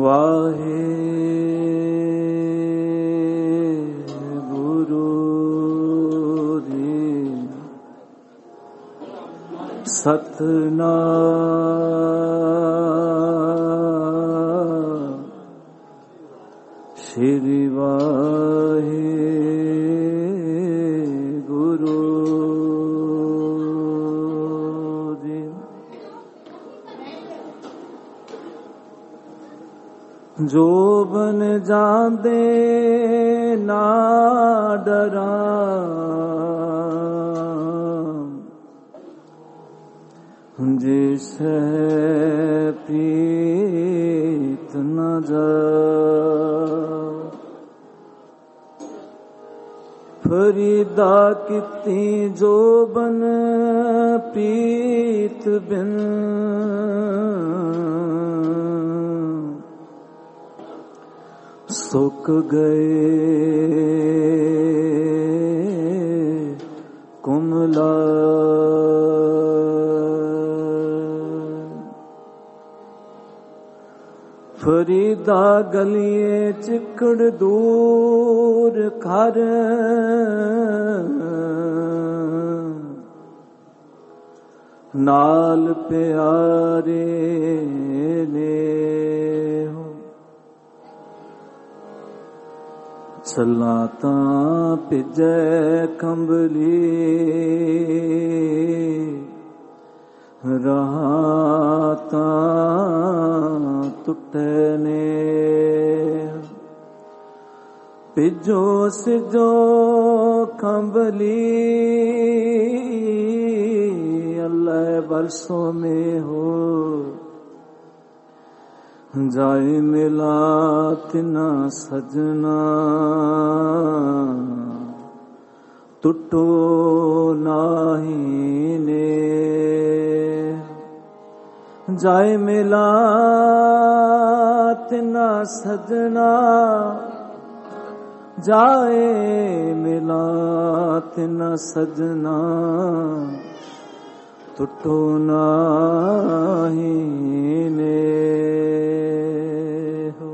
वाहे गुरु जी सतनाम श्री वाहे गुरु जी। जो बन जांदे ना डरा जिसे प्रीत न जा फरीदा किती जो बन प्रीत बिन सुख गए कुमला फरीदा गलिए चिकड़ दूर कर नाल प्यारे ने हो सलाता पिजै कंबली राता टुटने पिजो सिजो कंबली अल्लाह बरसों में हो जाए मिला तिना सजना टुटो नाही ने जाए मिला तिना सजना जाए मिला तिना सजना टुटो नाही ने हो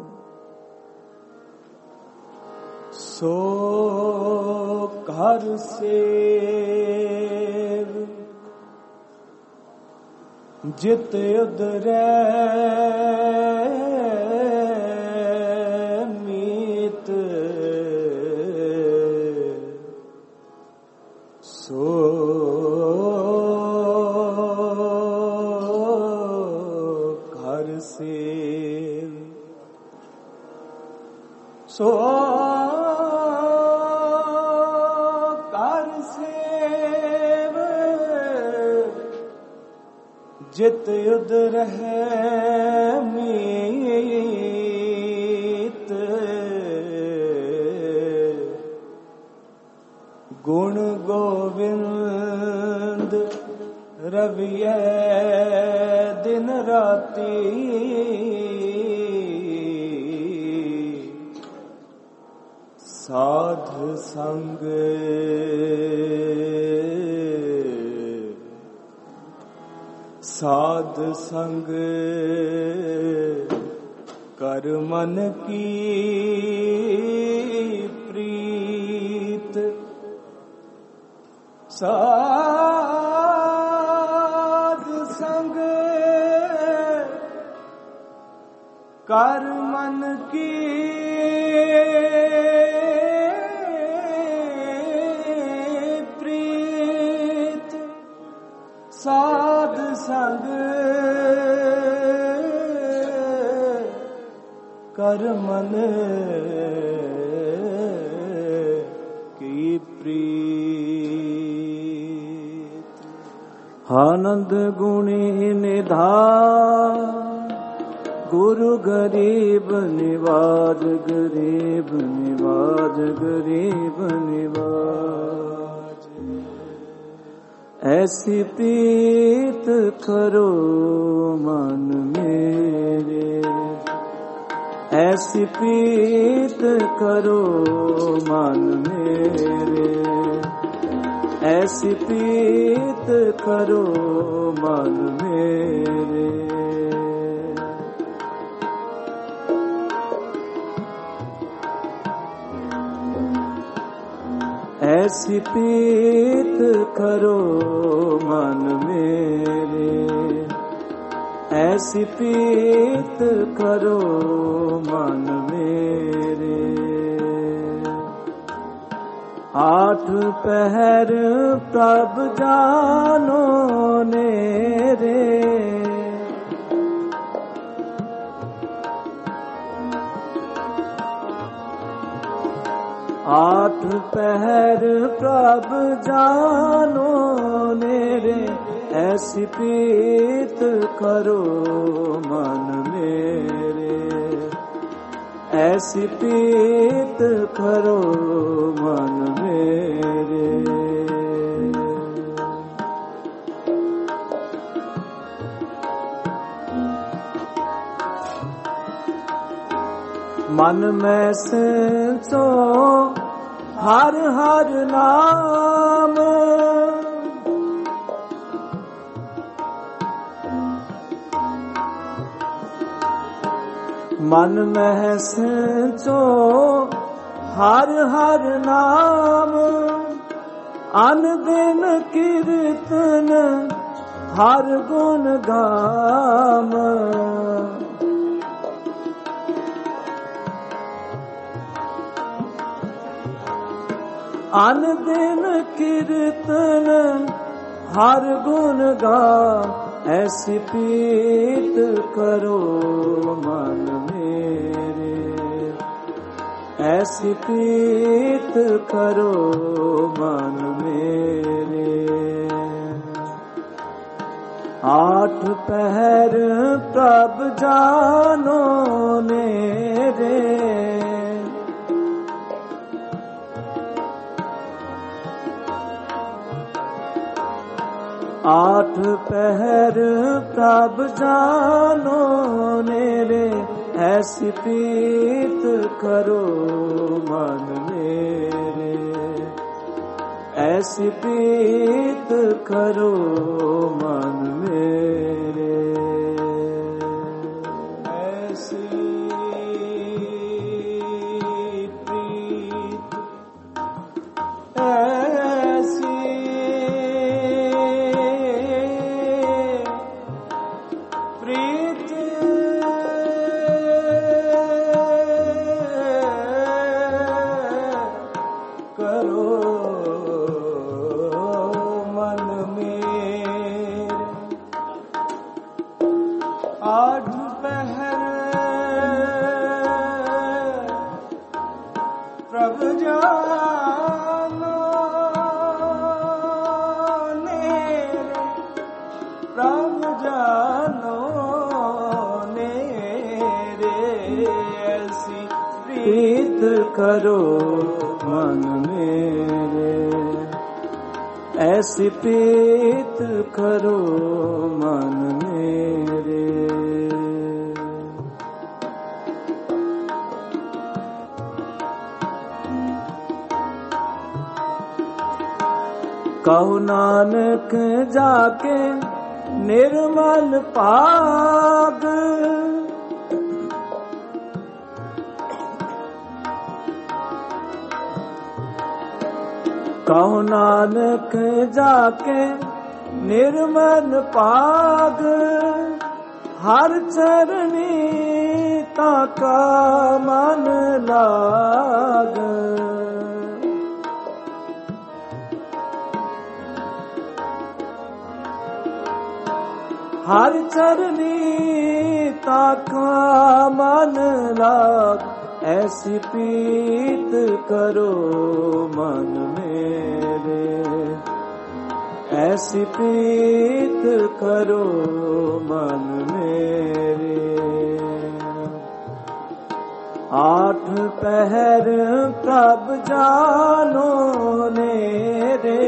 सो घर से जित उधरे मीत सो घर से सो जित युद्ध रहे मीत गुण गोविंद रविये दिन राती साध संग साध संग कर मन की प्रीत साध संग कर मन की प्रीत साध संग कर मन की प्रीत आनंद गुणी निधान गुरु गरीब निवाज गरीब निवाज गरीब निवाज ऐसी प्रीत करो मन मेरे ऐसी प्रीत करो मन मेरे ऐसी प्रीत करो मन मेरे ऐसी प्रीत करो मन मेरे, ऐसी प्रीत करो मन मेरे। आठ पहर प्रभ जानो नेरे, आठ पहर प्रभ जानो नेरे। ऐसी प्रीत करो मन मेरे, ऐसी प्रीत करो मन मेरे। मन में सेंचो हर हर नाम, मन में सेंचो हर हर नाम। अन दिन कीर्तन हर गुण गाम, अन दिन कीर्तन हर गुण गाम। ऐसी प्रीत करो मन मेरे, ऐसी प्रीत करो मन मेरे। आठ पहर प्रभ जानो नेरे, आठ पहर प्रभ जानो नेरे। ऐसी प्रीत करो मन मेरे, ऐसी प्रीत करो मन मेरे। ऐसी प्रीत, ऐसी आठ पहर प्रभ जानो नेरे, प्रभ जानो नेरे। ऐसी प्रीत करो मन मेरे, ऐसी प्रीत करो मन मेरे। कहो नानक जाके निर्मल पाग, कहो नानक जाके निर्मल पाग। हर चरणी ताका मन लाग, हर चरणी ताका मन लाग। ऐसी प्रीत करो मन मेरे, ऐसी प्रीत करो मन मेरे। आठ पहर प्रभ जानो नेरे,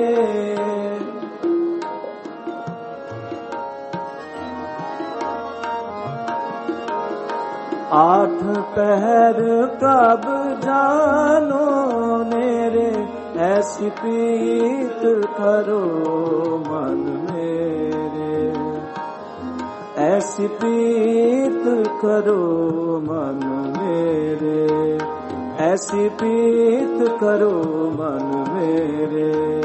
आठ पहर प्रभ जानो नेरे। ऐसी प्रीत करो मन मेरे, ऐसी प्रीत करो मन मेरे, ऐसी प्रीत करो मन मेरे।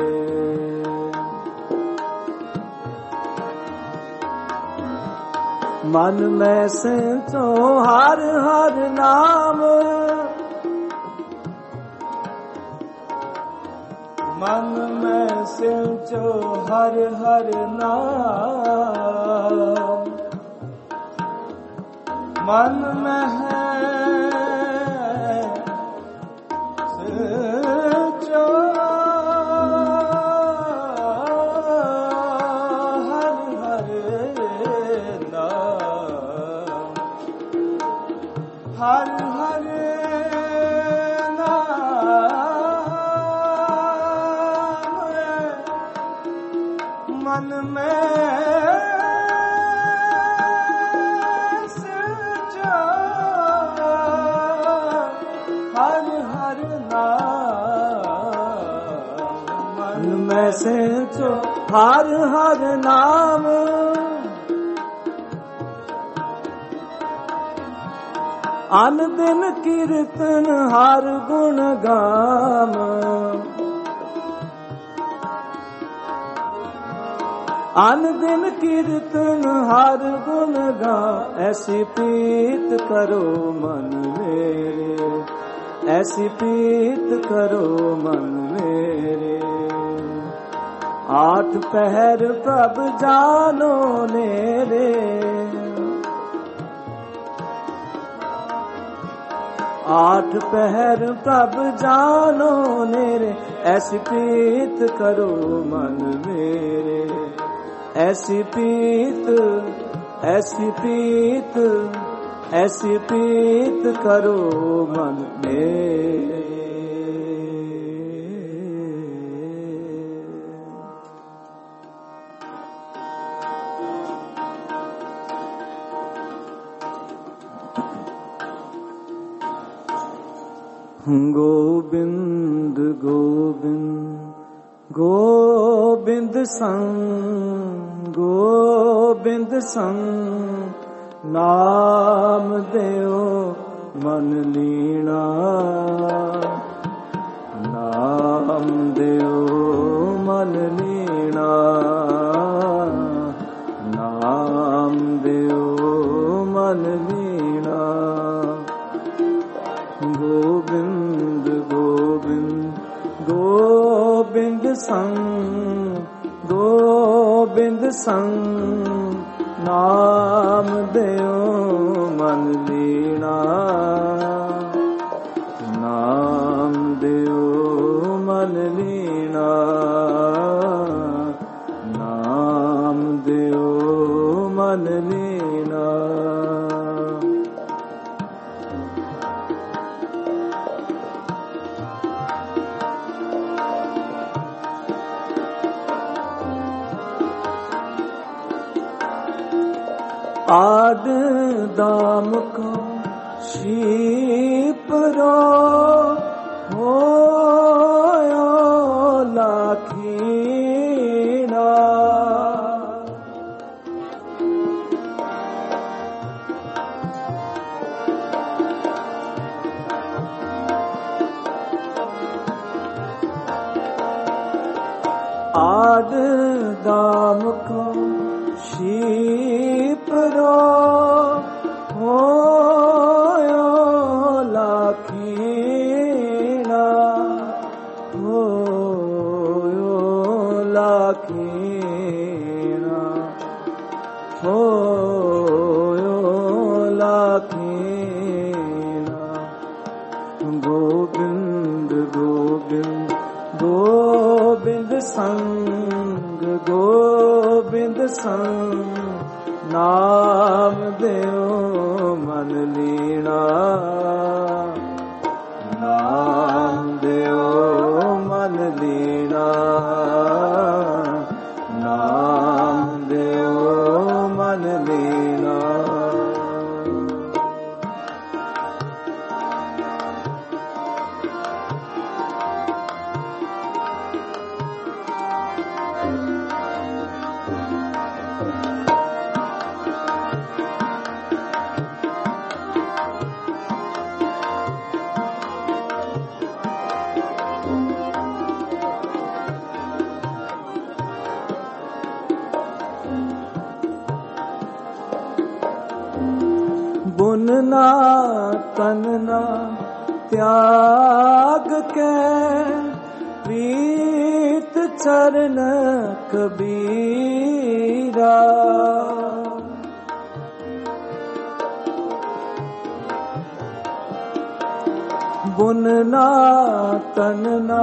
मन में सिंचो हर हर नाम, मन में सिंचो हर हर नाम। मन में है सिंचो हर हर नाम, हर हर मन में सिंचो हर हर नाम, मन में सिंचो हर हर नाम। अन दिन कीर्तन हर गुण गाम, अन दिन कीर्तन हर गुण गा। ऐसी प्रीत करो मन मेरे, ऐसी प्रीत करो मन मेरे। आठ पहर प्रभ जानो नेरे, आठ पहर प्रभ जानो नेरे। ऐसी प्रीत करो मन मेरे, ऐसी प्रीत, ऐसी प्रीत, ऐसी प्रीत करो मन मेरे। गोविंद गोविंद गोविंद संग, गोविंद संग नाम देओ मन लीना। नाम देओ मन लीना, नाम देओ मन लीना। गोविंद गोविंद गोविंद संग, गोविंद संग नाम देओ मन लीना। नाम देओ मन लीना, नाम देओ मन लीना। आद दाम को शीपरो होयो लाखीना। आद दाम को शीपरो होयो लाखीना, होयो लाखीना, होयो लाखीना। गोविंद गोविंद गोविंद संग, गोविंद संग नाम देओ मन लीना। नाम देओ मन लीना, नाम देओ मन लीना। बुन ना तन ना त्याग के प्रीत चरण कबीरा। बुन ना तन ना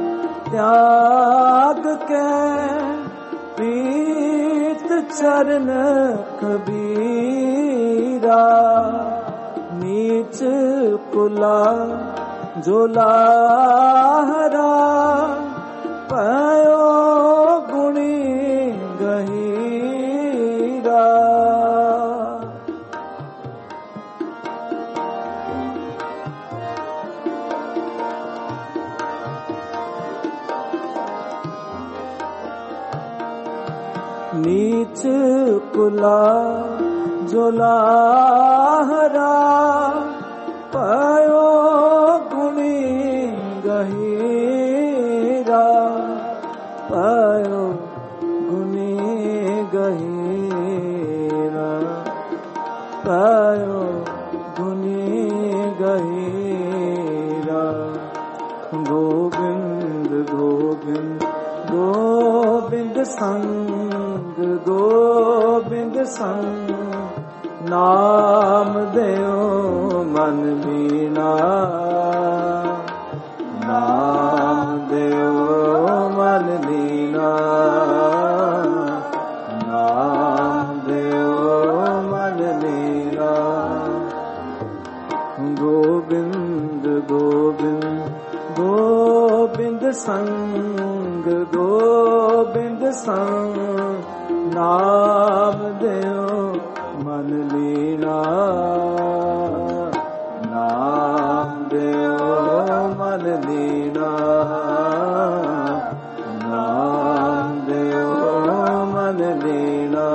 त्याग के प्रीत चरण कबीरा। नीच कुला जोलाहरा पयो गुणी गहीरा। नीच कुला जोलाहरा पयो गुणी गहीरा। पयो गुणी गहीरा। पयो गुणी गहीरा। गोविंद गोविंद गोविंद संग गोविंद संग नाम देओ मन मीना। नाम देओ मन मीना। नाम देओ मन मीना। गोविंद गोविंद गोविंद संग गोविंद संग नाम देओ मन लीना। नाम देओ मन लीना। नाम देओ मन लीना।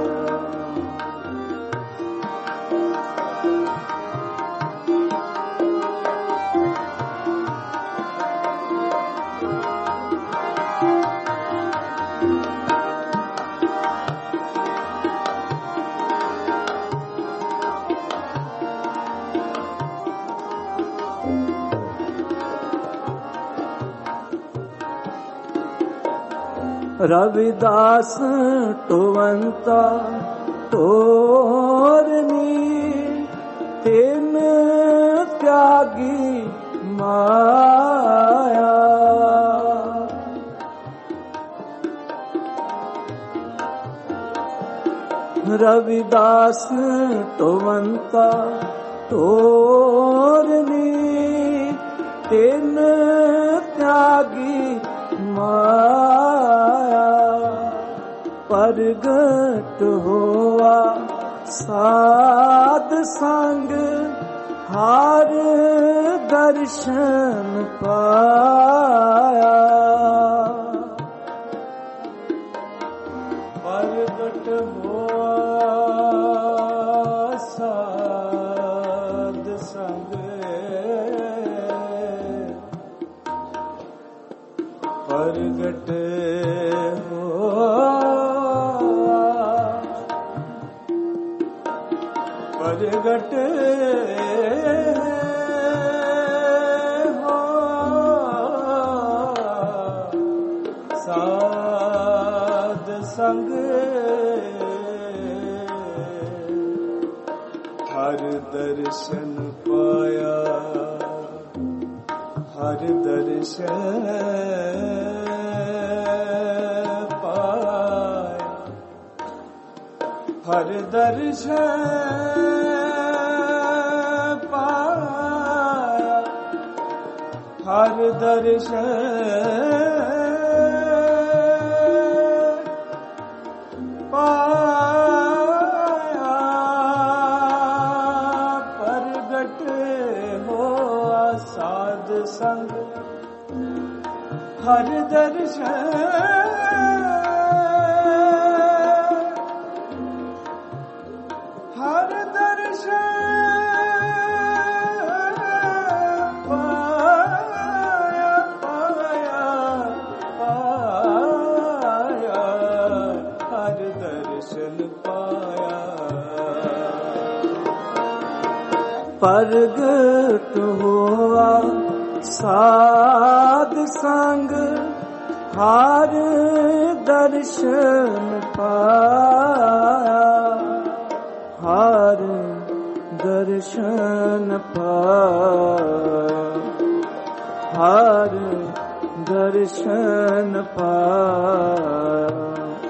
रविदास टोवंता तोरनी तिन त्यागी माया। रविदास टोवंता तोरनी तिन त्यागी माया। परगट होवा साध संग हार दर्शन पाया। परगट होवा साध संग परगट परगट हो साध संग हर दर्शन पाया। हर दर्शन पाया। हर दर्शन पाया। हर दर्शन पाया। परगट हो साध संग हर दर्शन हर दर्शन पाया। पाया पाया हर दर्शन पाया। ਪ੍ਰਗਟ ਹੋਆ ਸਾਧ ਸੰਗ, ਹਰ ਦਰਸ਼ਨ ਪਾਇਆ, ਹਰ ਦਰਸ਼ਨ ਪਾਇਆ, ਹਰ ਦਰਸ਼ਨ ਪਾਇਆ।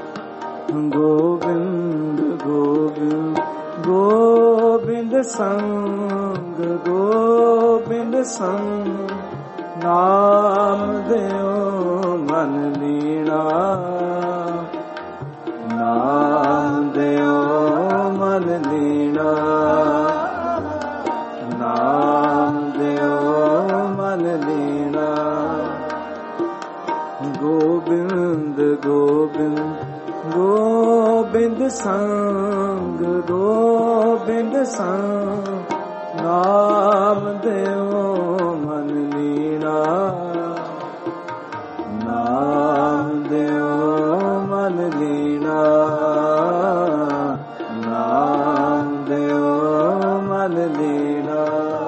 ਗੋਬਿੰਦ ਗੋਬਿੰਦ ਗੋਬਿੰਦ ਸੰਗ, ਗੋਬਿੰਦ ਸੰਗ, ਨਾਮ ਦਿਓ ਮਨ ਲੀਣਾ, ਨਾਮ ਦਿਓ ਮਨ ਲੀਣਾ, ਨਾਮ ਦਿਓ ਮਨ ਲੀਣਾ। ਗੋਬਿੰਦ ਗੋਬਿੰਦ ਗੋਬਿੰਦ ਸੰਗ, ਗੋਬਿੰਦ ਸੰਗ, ਨਾਮ ਦਿਓ ਮਨ ਲੀਣਾ, ਨਾਮ ਦਿਓ ਮਨ ਲੀਣਾ, ਨਾਮ ਦਿਓ ਮਨ ਲੀਣਾ।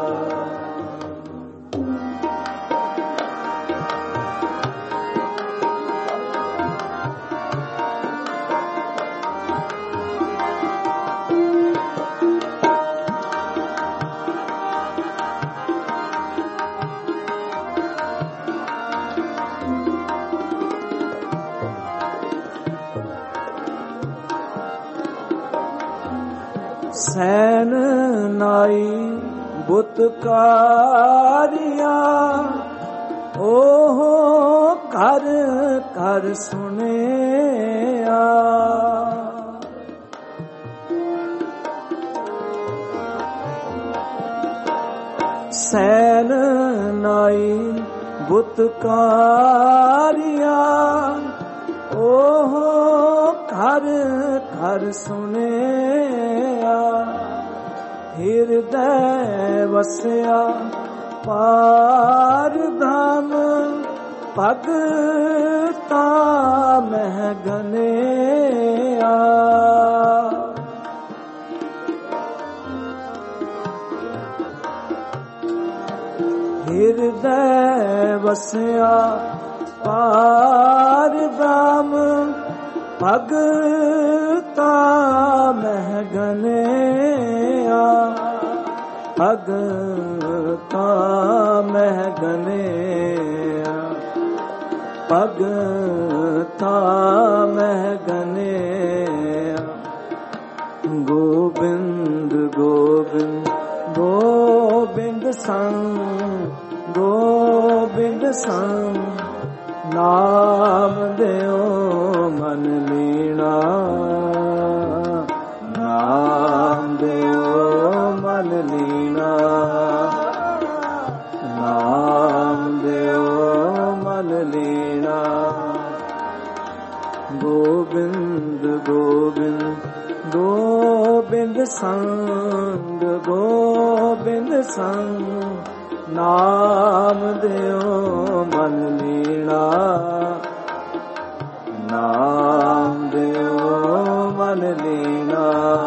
ਸੈਨ ਨਾਈ ਬੁਤਕਾਰਿਆ, ਓਹ ਘਰ ਘਰ ਸੁਣਿਆ। ਸੈਨ ਨਾਈ ਬੁਤਕਾਰਿਆ, ਓਹ ਘਰ ਘਰ ਸੁਣਿਆ। ਹਿਰਦੈ ਵਸਿਆ ਪਾਰ ਧਾਮ, ਭਗਤਾਂ ਮਹਿ ਗਨਿਆ। ਹਿਰਦੈ ਵਸਿਆ ਪਾਰ ਧਾਮ, ਭਗਤਾਂ ਮਹਿ ਗਨਿਆ। ਭਗਤਾਂ ਮਹਿ ਗਨਿਆ, ਭਗਤਾਂ ਮਹਿ ਗਨਿਆ। ਗੋਬਿੰਦ ਗੋਬਿੰਦ ਗੋਬਿੰਦ ਸੰਗ, ਗੋਬਿੰਦ ਸੰਗ, ਨਾਮ ਦਿਓ ਮਨ ਲੀਣਾ, ਨਾਮ ਦਿਓ ਮਨ ਲੀਣਾ, ਨਾਮ ਦਿਓ ਮਨ ਲੀਣਾ। ਗੋਬਿੰਦ ਗੋਬਿੰਦ ਗੋਬਿੰਦ ਸੰਗ, ਗੋਬਿੰਦ ਸੰਗ, ਨਾਮ ਦਿਓ ਮਨ ਲੀਣਾ, ਨਾਮ ਦਿਓ ਮਨ ਲੀਣਾ,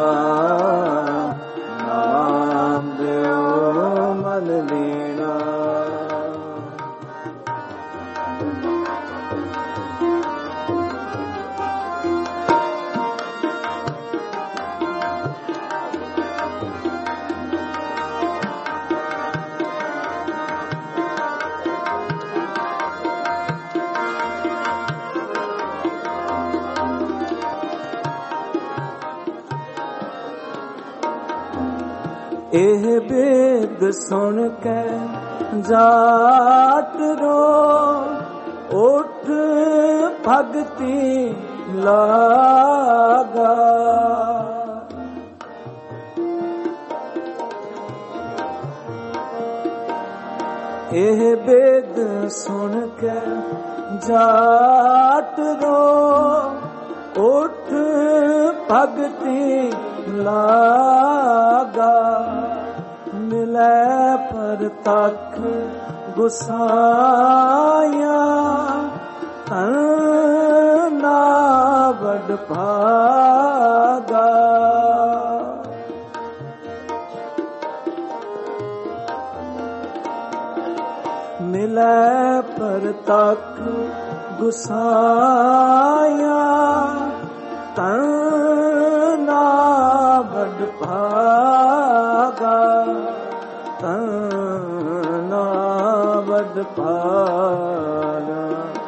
ਨਾਮ ਦਿਓ ਮਨ ਲੀਣਾ। ਇਹ ਵੇਦ ਸੁਣ ਕੇ ਜਾਤ ਰੋ, ਉਠ ਭਗਤੀ ਲਾਗਾ। ਇਹ ਵੇਦ ਸੁਣ ਕੇ ਜਾਤ ਰੋ, ਉਠ ਭਗਤੀ ਲਾਗਾ। ਮਿਲੈ ਪਰਤਖ ਗੁਸਾਇਆ, ਧਨਾ ਵਡ ਭਾਗਾ। ਮਿਲੈ ਪਰਤਖ ਗੁਸਾਇਆ ਤਨਾ ਬੜ ਭਾਗਾ ਤਨਾ ਬੜ ਭਾਗਾ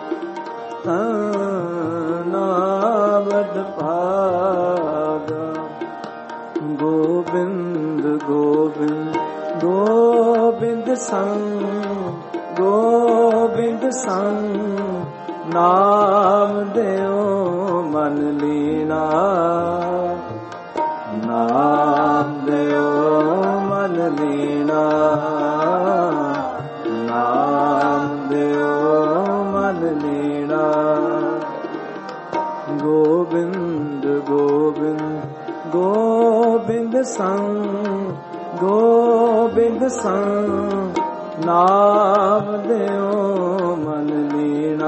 ਤਨਾ ਬੜ ਭਾਗਾ ਗੋਬਿੰਦ ਗੋਬਿੰਦ ਗੋਬਿੰਦ ਸੰਗ ਗੋਬਿੰਦ ਸੰਗ ਨਾਮ ਦਿਓ ਮਨ ਲੀਨਾ ਨਾਮ ਦਿਓ ਮਨ ਲੀਨਾ ਨਾਮ ਦਿਓ ਮਨ ਲੀਨਾ ਗੋਬਿੰਦ ਗੋਬਿੰਦ ਗੋਬਿੰਦ ਸੰਗ ਗੋਬਿੰਦ ਸੰਗ ਨਾਮ ਦਿਓ ਮਨ ਲੀਨਾ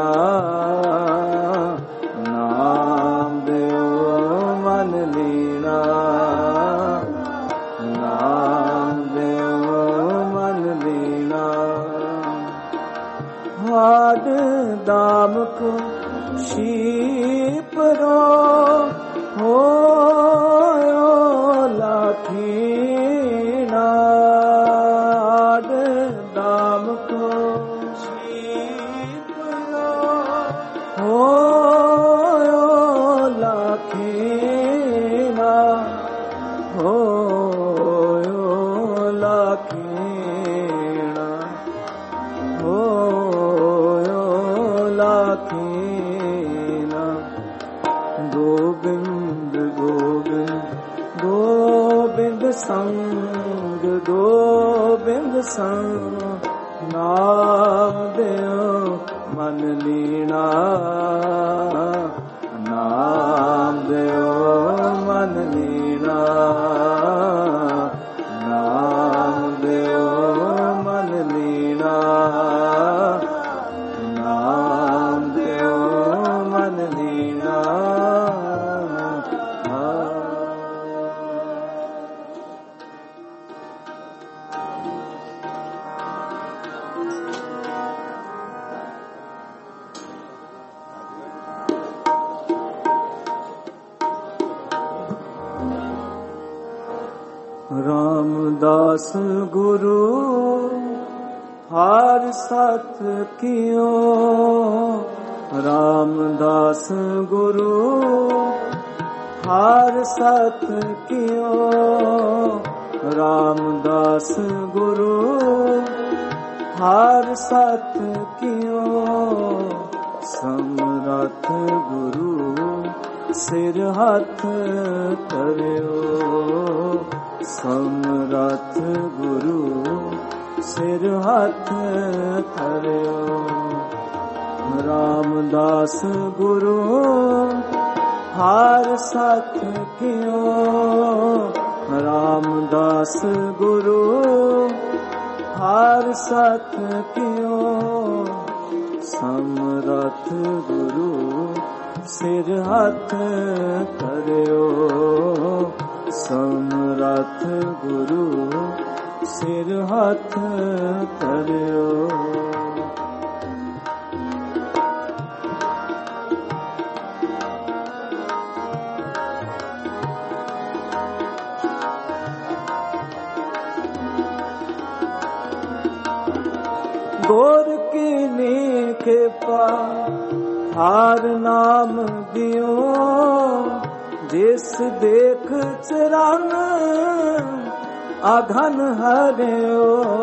ਨਾਮ ਦਿਓ ਮਨ ਲੀਨਾ ਨਾਮ ਦਿਓ ਮਨ ਲੀਨਾ ਹਾਡ ਦਾਮ ਕੋ ਸ਼ੀਪਰੋ ਹੋਇਓ ਲਾਖੀਨਾ ਦਾਮ ਕੋ ਸ਼ੀਪਰੋ ਹੋਇਓ ਲਾਖੀਨਾ ਹੋਇਓ ਲਾਖੀਨਾ ਹੋਇਓ ਲਾਖੀਨਾ ਗੋਬਿੰਦ ਗੋਬਿੰਦ ਗੋਬਿੰਦ ਸੰਗ ਗੋਬਿੰਦ ਸੰਗ ਨਾਮ ਦਿਓ ਮਨ ਲੀਨਾ ਨਾਮ ਦਿਓ ਮਨ ਲੀਨਾ ਨਾਮ ਦਿਓ ਮਨ ਲੀਨਾ ਨਾਮ ਦਿਓ ਮਨ ਲੀਨਾ रामदास गुरु हार सत कियो रामदास गुरु हार सत कियो रामदास गुरु हार सत कियो समरथ गुरु सिर हाथ करियो समरथ गुरु सिर हाथ करियो रामदास गुरु हार सत कियो रामदास गुरु हार सत कियो समरथ गुरु सिर हाथ करियो समरथ गुरु सिर हाथ करियो गोर की नीक पा हार नाम दियो जिस देख चरण आघन हरियो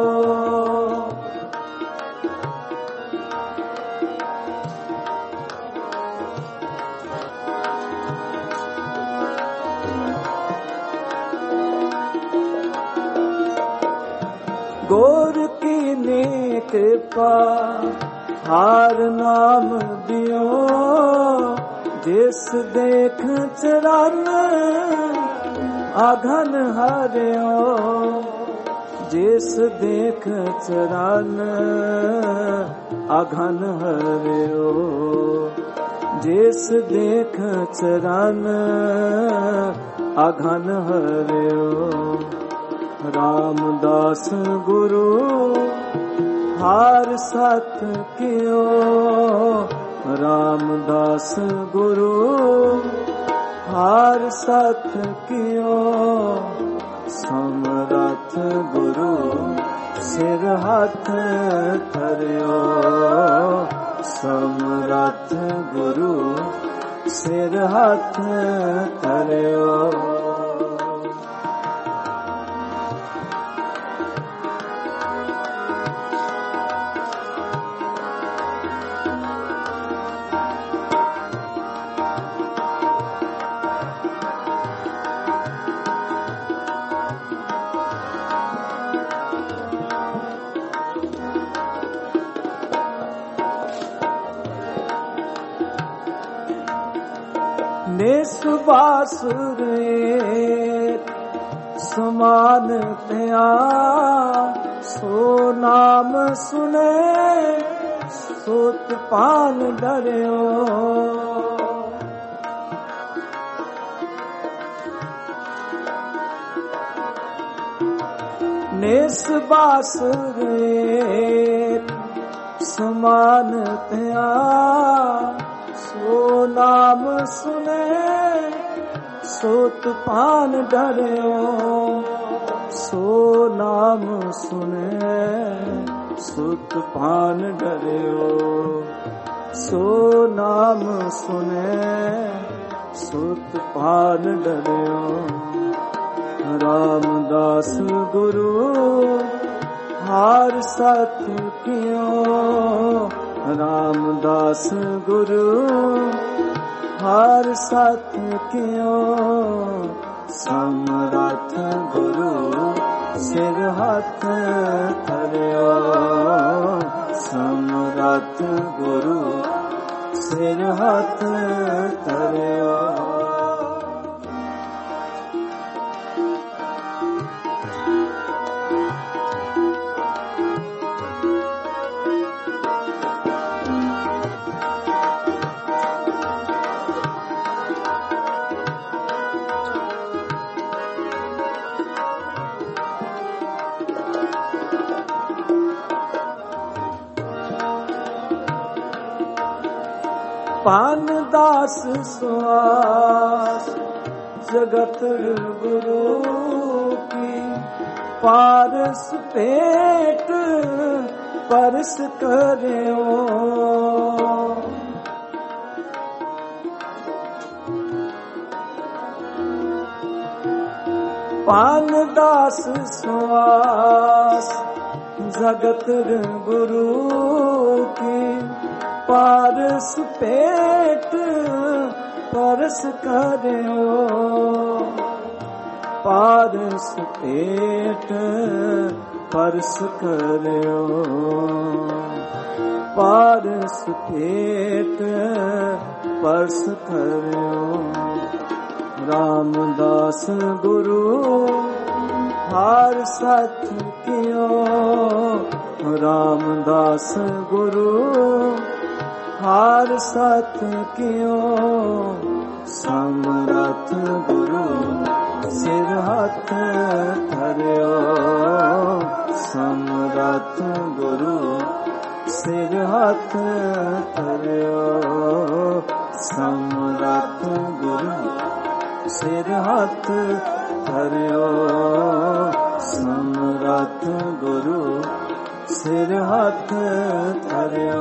गोर की नेक पा हार नाम दियो जिस देख चरण आघन हरियो जिस देख चरण आघन हरियो जिस देख चरण आघन हरियो रामदास गुरु हार सत कियो रामदास गुरु हार सत कियो समरथ गुरु सिर हाथ धरियो समरथ गुरु सिर हाथ धरियो निस्वासुर समान त्या सो नाम सुने सोत पान डरियो निस्वासुर समान त्या सो नाम सुने सोत पान डरियो सो नाम सुने सोत पान डरियो सो नाम सुने सोत पान डरियो रामदास गुरु हार सत कियो रामदास गुरु हार सत कियो समरथ गुरु सिर हाथ धरियो समरथ गुरु सिर हाथ धरियो पान दास सुआस जगत गुरु की पारस पेट परस करियो पान दास सुआस जगत गुरु की पारस पेट परस करियो पारस पेट परस करियो पारस पेट परस करियो रामदास गुरु हार सत कियो रामदास गुरु हार सत कियो समरथ गुरु सिर हाथ धरियो समरथ गुरु सिर हाथ धरियो समरथ गुरु सिर हाथ धरियो समरथ गुरु सिर हाथ धरियो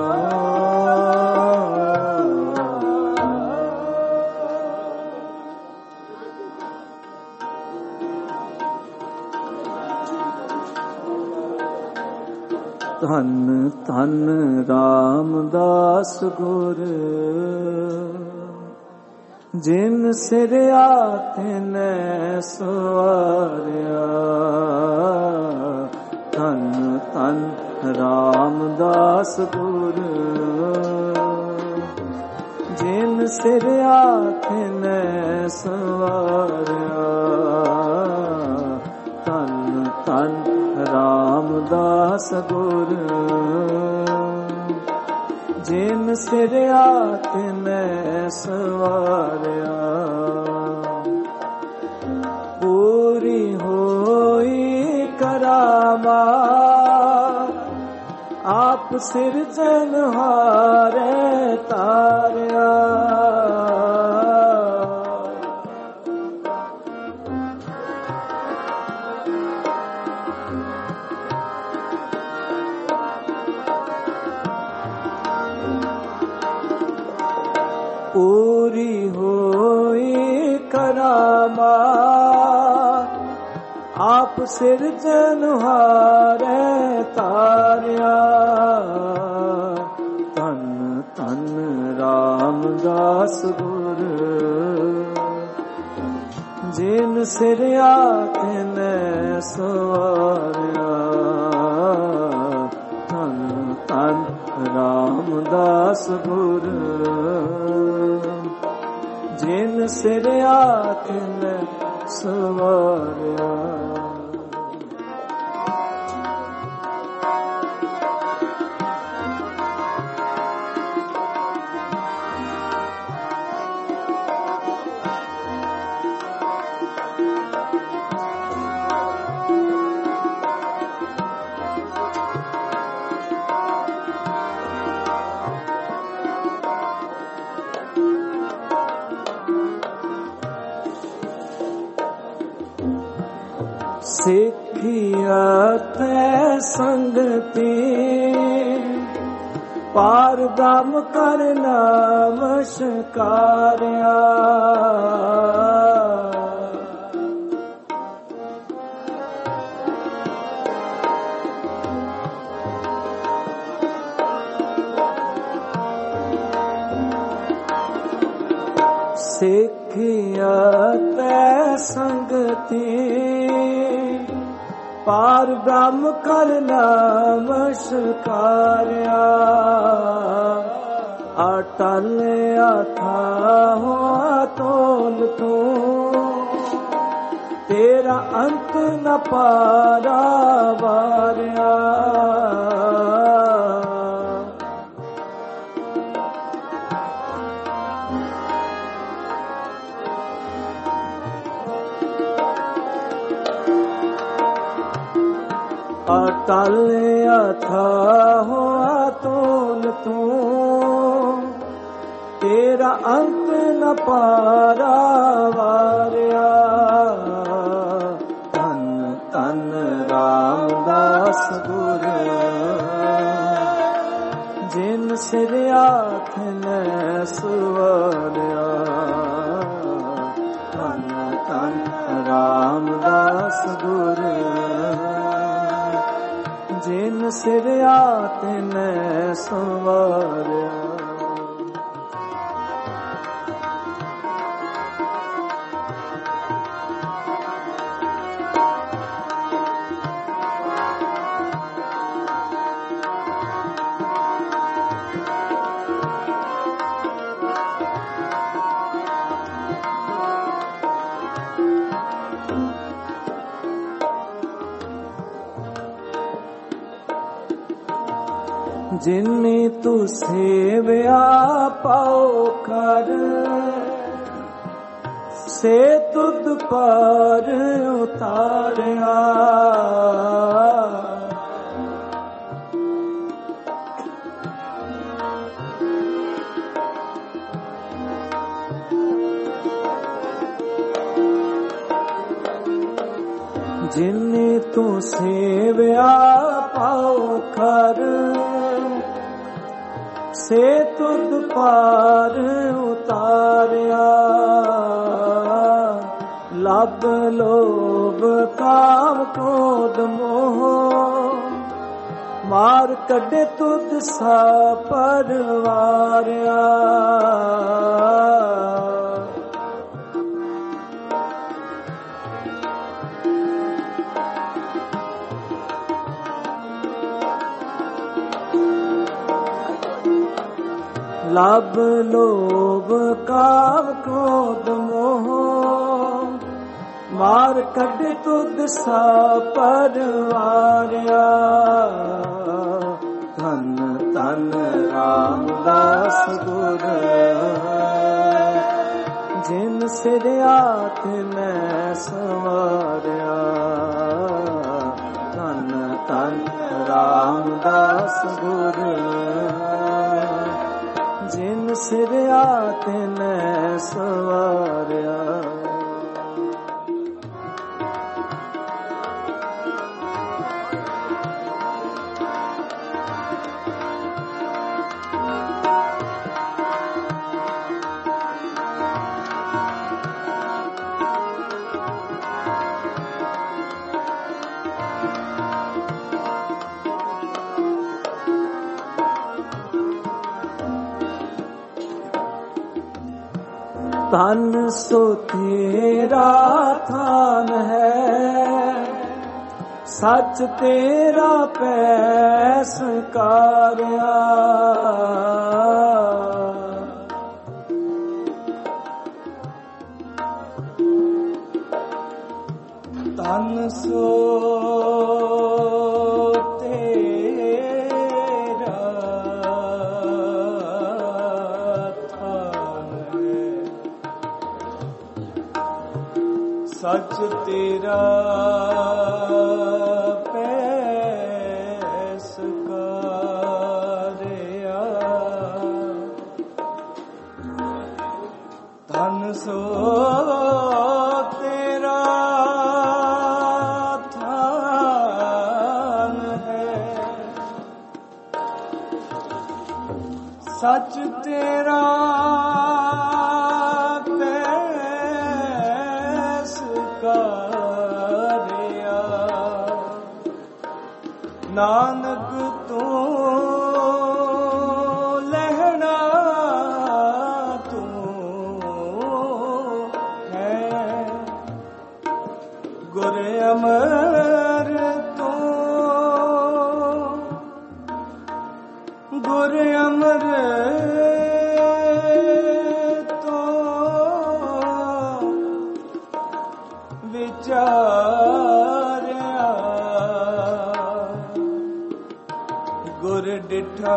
धन धन रामदास गुर जिन सिर आथिन सवारिया धन धन रामदास गुर जिन सिर आथिन सवारिया धन धन रामदास गुर जिन सिर आथिन सवारिया पूरी होई करामा ਆਪ ਸਿਰਜਣਹਾਰੇ ਤਾਰਿਆ। ਪੂਰੀ ਹੋਈ ਕਰਾਮਾਤ ਆਪ ਸਿਰਜਣਹਾਰੇ ਤਾਰਿਆ। ਧੰਨ ਧੰਨ ਰਾਮਦਾਸ ਗੁਰ ਜਿਨ ਸਿਰਿਆ ਤਿਨ ਸਵਾਰਿਆ। ਧੰਨ ਧੰਨ ਰਾਮਦਾਸ ਗੁਰ ਜਿਨ ਸਿਰਿਆ ਤਿਨ ਸਵਾਰਿਆ। ਸਿੱਖਿਅਤ ਸੰਗਤੀ ਪਾਰ ਬ੍ਰਹਮ ਕਰ ਨਮਸਕਾਰਿਆ। ਸਿੱਖਿਅਤ ਸੰਗਤੀ ਪਾਰ ਬ੍ਰਹਮ ਕਰ ਨਮਸਕਾਰਿਆ। ਅਟਲ ਅਥਾਹ ਅਤੁਲ ਤੂੰ ਤੇਰਾ ਅੰਤ ਨ ਪਾਰਾਵਾਰਿਆ। ਅਟਲ ਅਥਾਹ ਅਤੁਲ ਤੂੰ ਤੇਰਾ ਅੰਤ ਨ ਪਾਰਾਵਾਰਿਆ। ਧੰਨ ਧੰਨ ਰਾਮਦਾਸ ਗੁਰ ਜਿਨ ਸਿਰਿਆ ਤਿਨ ਸਵਾਰਿਆ। ਧੰਨ ਧੰਨ ਰਾਮਦਾਸ ਗੁਰ ਜਿਨ ਸਿਰਿਆ ਤਿਨ ਸਵਾਰਿਆ। ਜਿਨੇ ਤੂੰ ਸੇਵਿਆ ਪਾਉ ਕਰ ਸੇ ਤੁਧ ਪਰ ਉਤਾਰਿਆ। ਜਿਨੇ ਤੂੰ ਸੇਵਿਆ ਪਾਉ ਕਰ ਸੇ ਤੁਧ ਪਾਰ ਉਤਾਰਿਆ। ਲੱਭ ਲੋਭ ਕਾਮ ਕ੍ਰੋਧ ਮੋਹ ਮਾਰ ਕੱਢੇ ਤੁਧ ਸਾ ਪਰਵਾਰਿਆ। ਲੱਭ ਲੋਭ ਕਾਮ ਕ੍ਰੋਧ ਮੋਹ ਮਾਰ ਕੱਢ ਤੁਧ ਸਾ ਪਰਵਾਰਿਆ। ਧੰਨ ਧੰਨ ਰਾਮਦਾਸ ਗੁਰ ਜਿਨ ਸਿਰਿਆ ਤਿਨ ਸਵਾਰਿਆ। ਧੰਨ ਧੰਨ ਰਾਮਦਾਸ ਗੁਰ ਜਿਨ ਸਿਰਿਆ ਤਿਨੈ ਸਵਾਰਿਆ। ਧਨ ਸੋ ਤੇਰਾ ਥਾਨ ਹੈ, ਸੱਚ ਤੇਰਾ ਪੈਸ ਕਾਰਿਆ। ਧਨ ਸੋ ਸੱਚ ਤੇਰਾ ਪੈਸ ਕਾਰਿਆ। ਧਨ ਸੋ ਤੇਰਾ ਥਾਨ ਹੈ, ਸੱਚ ਤੇਰਾ ਨਾਨਕ ਤੂੰ ਲਹਿਣਾ ਤੂੰ ਹੈ, ਗੁਰ ਅਮਰ ਤੂੰ, ਗੁਰ ਅਮਰ ਤੂੰ ਵਿਚਾਰਿਆ। ਗੁਰ ਡਿਠਾ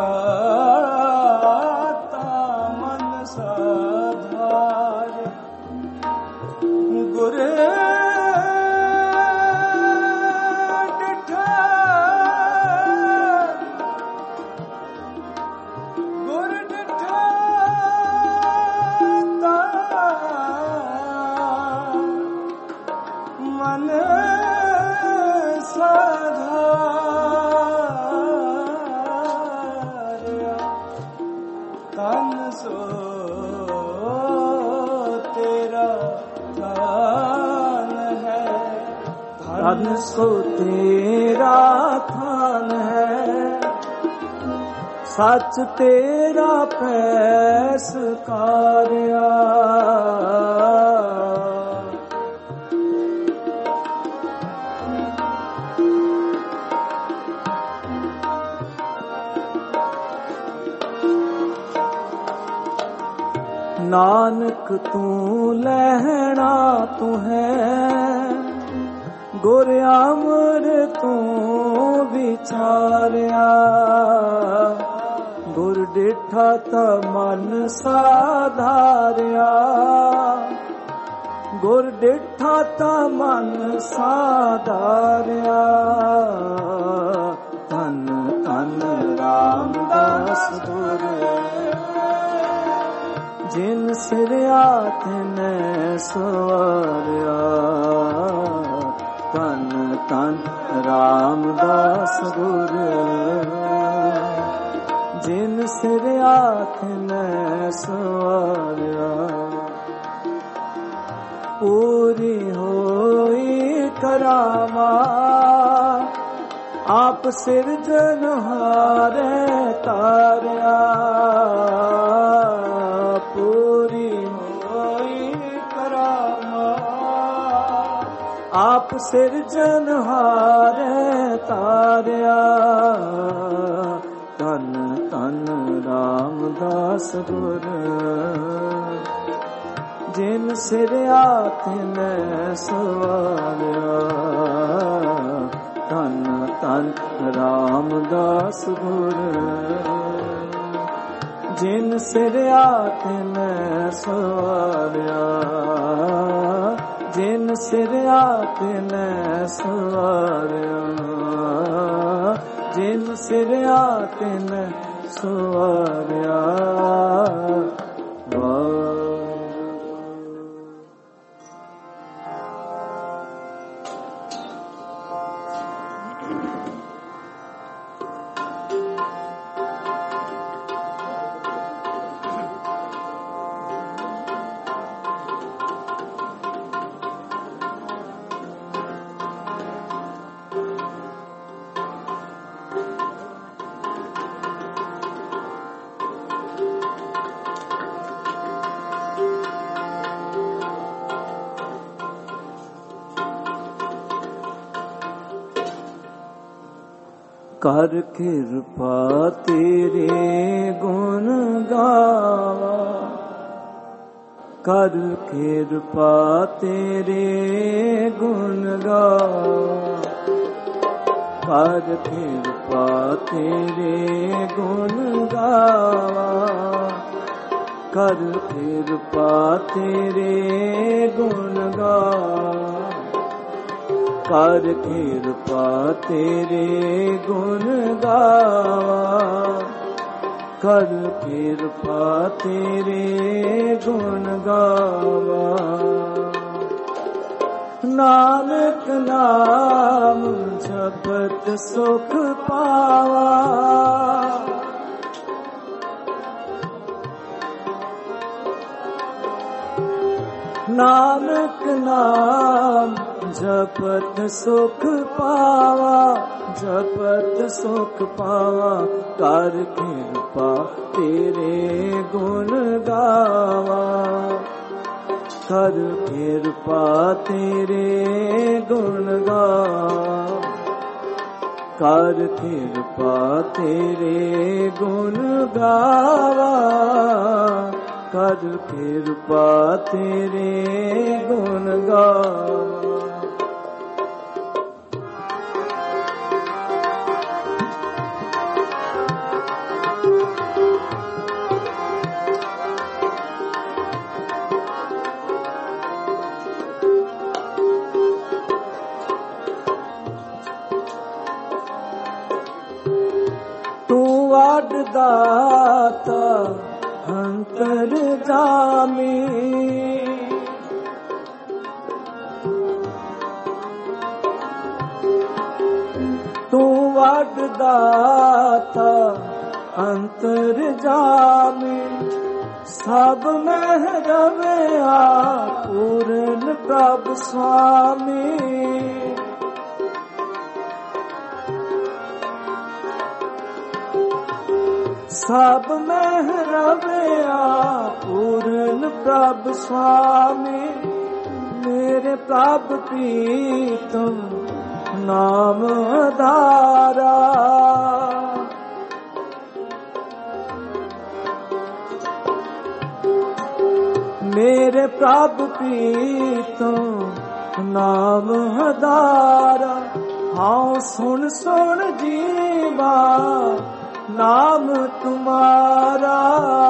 ਤਾ ਮਨ ਸਾਧਾਰੇ, ਗੁਰ ਡਿਠਾ, ਗੁਰ ਡਿਠਾ ਤਾ ਮਨ ਧਨ ਸੋ ਤੇਰਾ ਥਾਨ ਹੈ, ਧਨ ਸੋ ਤੇਰਾ ਥਾਨ ਹੈ, ਸੱਚ ਤੇਰਾ ਪੈਸ ਕਾਰਿਆ। ਨਾਨਕ ਤੂੰ ਲਹਿਣਾ ਤੂੰ ਹੈ, ਗੁਰ ਅਮਰ ਤੂੰ ਵਿਚਾਰਿਆ। ਗੁਰ ਡਿਠਾ ਤਾ ਮਨ ਸਾਧਾਰਿਆ, ਗੁਰ ਡਿਠਾ ਤਾ ਮਨ ਸਾਧਾਰਿਆ। ਧੰਨ ਧੰਨ ਰਾਮਦਾਸ ਗੁਰ ਜਿਨ ਸਿਰਿਆ ਤਿਨੈ ਸਵਾਰਿਆ। ਧੰਨ ਧੰਨ ਰਾਮਦਾਸ ਗੁਰ ਜਿਨ ਸਿਰਿਆ ਤਿਨੈ ਸਵਾਰਿਆ। ਪੂਰੀ ਹੋਈ ਕਰਾਵਾ ਆਪ ਸਿਰਜਨਹਾਰੇ ਤਾਰਿਆ। ਪੂਰੀ ਹੋਈ ਕਰਾਵਾ ਆਪ ਸਿਰਜਨਹਾਰੇ ਤਾਰਿਆ। ਧੰਨ ਧੰਨ ਰਾਮਦਾਸ ਗੁਰ ਜਿਨ ਸਿਰਿਆ ਤਿਨੈ ਸਵਾਰਿਆ। ਧੰਨ ਧੰਨ ਰਾਮਦਾਸ ਗੁਰ ਜਿਨ ਸਿਰਿਆ ਤਿਨੈ ਸਵਾਰਿਆ। ਜਿਨ ਸਿਰਿਆ ਤਿਨੈ ਸਵਾਰਿਆ, ਜਿਨ ਸਿਰਿਆ ਤਿਨੈ ਸਵਾਰਿਆ। ਕਰ ਕਿਰਪਾ ਤੇਰੇ ਗੁਣ ਗਾਵਾ, ਕਰ ਕਿਰਪਾ ਤੇਰੇ ਗੁਣ ਗਾਵਾ, ਕਰ ਕਿਰਪਾ ਤੇਰੇ ਗੁਣ ਗਾਵਾ, ਕਰ ਕਿਰਪਾ ਤੇਰੇ ਗੁਣ ਗਾਵਾ, ਕਰ ਕਿਰਪਾ ਤੇਰੇ ਗੁਣ ਗਾਵਾ, ਕਰ ਕਿਰਪਾ ਤੇਰੇ ਗੁਣ ਗਾਵਾ। ਨਾਨਕ ਨਾਮ ਜਪਤ ਸੁਖ ਪਾਵਾ, ਨਾਨਕ ਨਾਮ ਜਪਤ ਸੁਖ ਪਾਵਾ, ਜਪਤ ਸੁਖ ਪਾਵਾ, ਕਰ ਕਿਰਪਾ ਤੇਰੇ ਗੁਣ ਗਾਵਾ, ਕਰ ਕਿਰਪਾ ਤੇਰੇ ਗੁਣ ਗਾਵਾ, ਕਰ ਕਿਰਪਾ ਤੇਰੇ ਗੁਣ ਗਾਵਾ, ਕਰ ਕਿਰਪਾ ਤੇਰੇ ਗੁਣ ਗਾਵਾ। ਤੂੰ ਵੱਡ ਦਾਤਾ ਅੰਤਰ ਜਾਮੀ, ਤੂੰ ਵੱਡ ਦਾਤਾ ਅੰਤਰ ਜਾਮੀ, ਸਭ ਮਹਿ ਰਵਿਆ ਪੂਰਨ ਪ੍ਰਭ ਸੁਆਮੀ। ਸਭ ਮਹਿ ਰਵਿਆ ਪੂਰਨ ਪ੍ਰਭ ਸੁਆਮੀ, ਮੇਰੇ ਪ੍ਰਭ ਪ੍ਰੀਤਮ ਨਾਮ ਆਧਾਰਾ, ਮੇਰੇ ਪ੍ਰਭ ਪ੍ਰੀਤਮ ਨਾਮ ਆਧਾਰਾ। ਹਾਂ ਸੁਣ ਸੁਣ ਜੀਵਾ ਨਾਮ ਤੁਮਾਰਾ,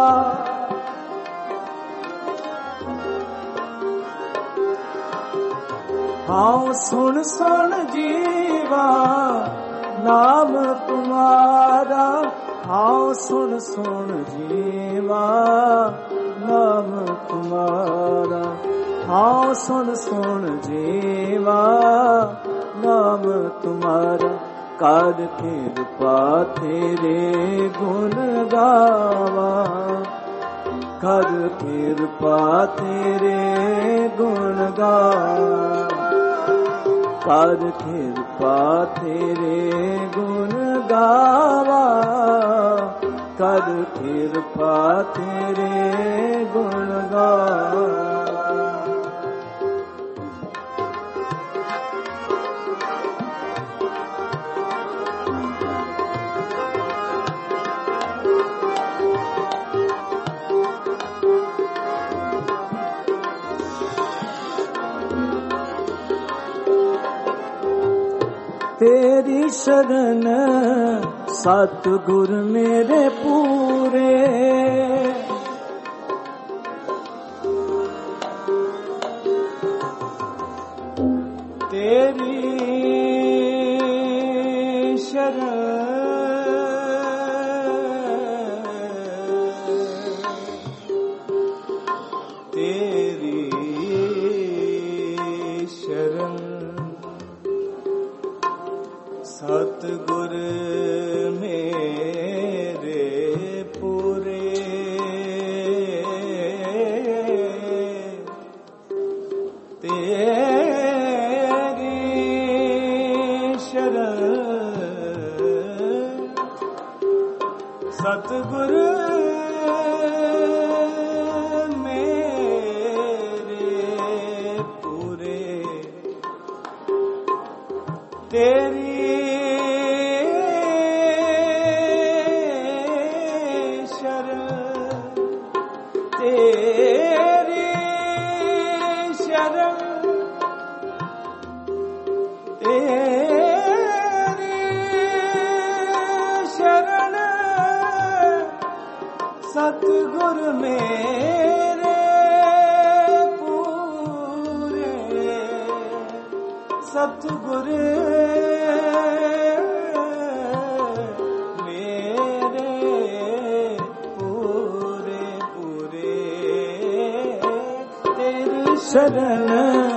ਹਾਂ ਸੁਣ ਸੁਣ ਜੀਵਾ ਨਾਮ ਤੁਮਾਰਾ, ਹਾਂ ਸੁਣ ਸੁਣ ਜੀਵਾ ਨਾਮ ਤੁਮਾਰਾ, ਹਾਂ ਸੁਣ ਸੁਣ ਜੀਵਾ ਨਾਮ ਤੁਮਾਰਾ। ਕਰ ਕਿਰਪਾ ਤੇਰੇ ਗੁਣ ਗਾਵਾ, ਕਰ ਕਿਰਪਾ ਤੇਰੇ ਗੁਣ ਗਾਵਾ, ਕਰ ਕਿਰਪਾ ਤੇਰੇ ਗੁਣ ਗਾਵਾ, ਕਰ ਕਿਰਪਾ ਤੇਰੇ ਗੁਣ ਗਾਵਾ। ਤੇਰੀ ਸ਼ਰਨ ਸਤਿਗੁਰ ਮੇਰੇ ਪੂਰੇ, तेरी शरण तेरी शरण सतगुर मेरे पूरे तेरी शरण सतगुर मेरे पूरे तेरी तेरी शरण तेरी शरण सतगुर मेरे पूरे सतगुर शरण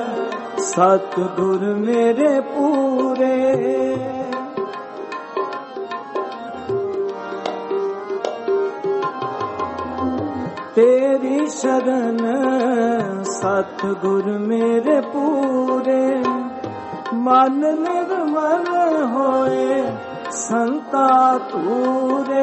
सतगुर मेरे पूरे तेरी शरण सतगुर मेरे पूरे मन निर्मल होए संता तूरे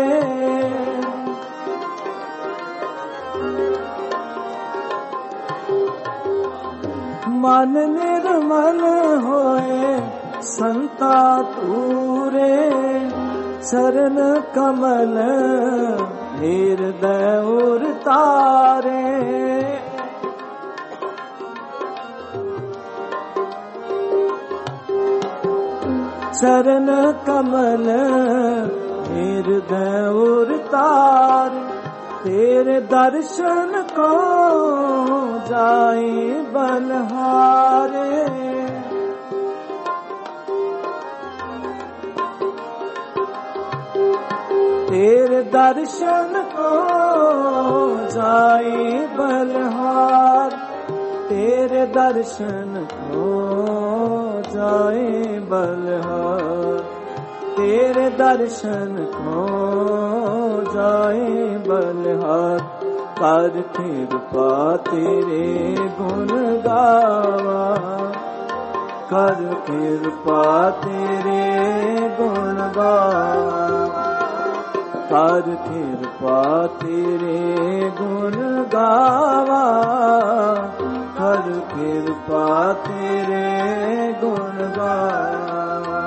मन निर्मल होए संता तूरे चरण कमल हृदय उर तारे चरण कमल हृदय उर तारे तेरे दर्शन को जाए बलहारे तेरे दर्शन को जाए बलहार तेरे दर्शन को जाए बलहार तेरे दर्शन को जाए बलहार कर कृपा तेरे गुण गावा कर कृपा तेरे गुण गावा कर कृपा तेरे गुण गावा कर कृपा तेरे गुण गावा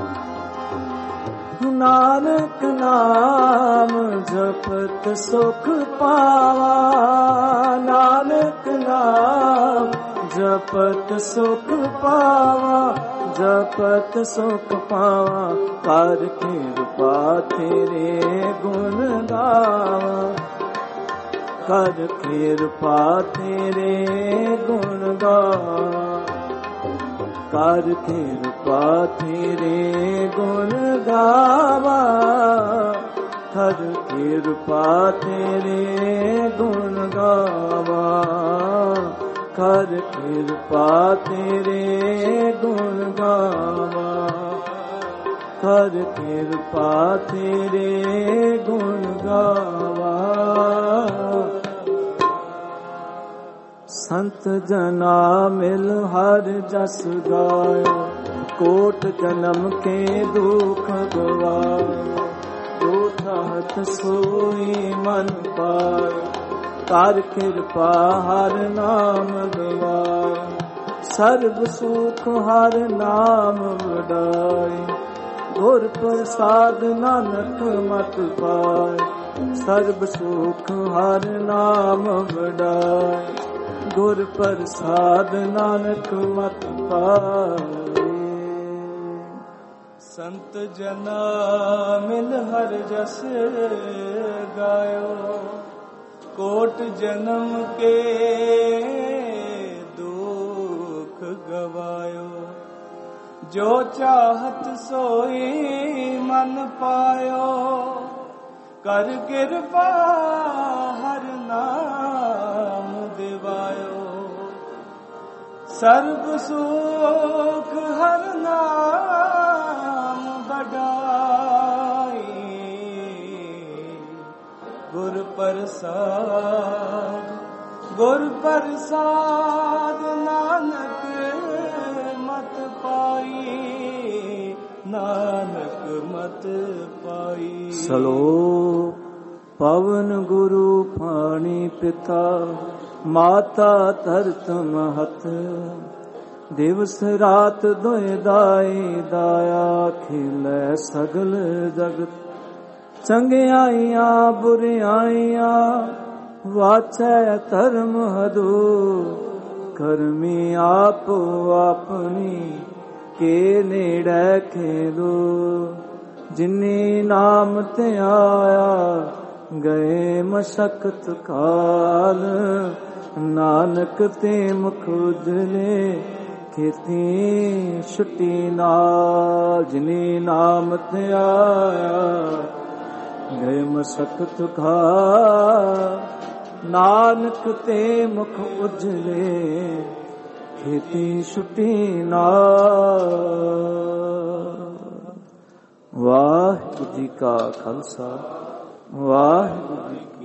नानक नाम जपत सुख पावा नानक नाम जपत सुख पावा जपत सुख पावा कर कृपा तेरे गुण गावा कर कृपा तेरे गुण गावा कर कृपा तेरे गुण गावा कर कृपा तेरे गुण गावा कर कृपा तेरे गुण गावा कर कृपा तेरे गुण गावा संत जना मिल हर जस गायो कोट जन्म के दुख गवायो जो चाहत सोई मन पायो कर कृपा हर नाम गवायो सर्व सुख हर नाम वडाई गुर प्रसाद नानक मत पाए सर्व सुख हर नाम वडाई गुर प्रसाद नानक मत पाए संत जना मिल हर जस गायो कोट जन्म के दुख गवायो ਜੋ ਚਾਹਤ ਸੋਈ ਮਨ ਪਾਇਓ, ਕਰ ਕਿਰਪਾ ਹਰ ਨਾਮ ਦਿਵਾਇਓ। ਸਰਬ ਸੁਖ ਹਰ ਨਾਮ ਬੜਾਈ, ਗੁਰ ਪ੍ਰਸਾਦ ਗੁਰ ਪ੍ਰਸਾਦ ਨਾਨਕ ਮਤ ਪਾਈ, ਨਾਨਕ ਮਤ ਪਾਈ। ਸਲੋਕ ਪਵਨ ਗੁਰੂ ਪਾਣੀ ਪਿਤਾ, ਮਾਤਾ ਧਰਤ ਮਹਤ। ਦਿਵਸ ਰਾਤ ਦੋਇ ਦਾਈ, ਦਾਇਆ ਖਿਲੈ ਸਗਲ ਜਗਤ। ਚੰਗਿਆਈਆਂ ਬੁਰਿਆਈਆਂ, ਵਾਚੈ ਧਰਮ ਹਦੂ। ਕਰਮੀ ਆਪੋ ਆਪਣੀ, ਕੇ ਨੇੜੇ ਖੇਦੋ। ਜਿਨੀ ਨਾਮ ਤੇ ਆਇਆ, ਗਏ ਮਸ਼ਕਤ ਕਾਲ। ਨਾਨਕ ਤੇ ਮੁਖ ਉਜਲੇ, ਖੇਤੀ ਛੁੱਟੀ ਨਾਲ। ਜਿਨੀ ਨਾਮ ਤੇ ਆਇਆ, ਗਏ ਮਸ਼ਕਤ ਕਾਲ। ਨਾਨਕ ਤੇ ਮੁਖ ਉਜਲੇ, ਖੇਤੀ ਛੁੱਟੀ ਨਾਲ। ਵਾਹਿਗੁਰੂ ਜੀ ਕਾ ਖਾਲਸਾ, ਵਾਹਿਗੁਰੂ ਜੀ ਕੀ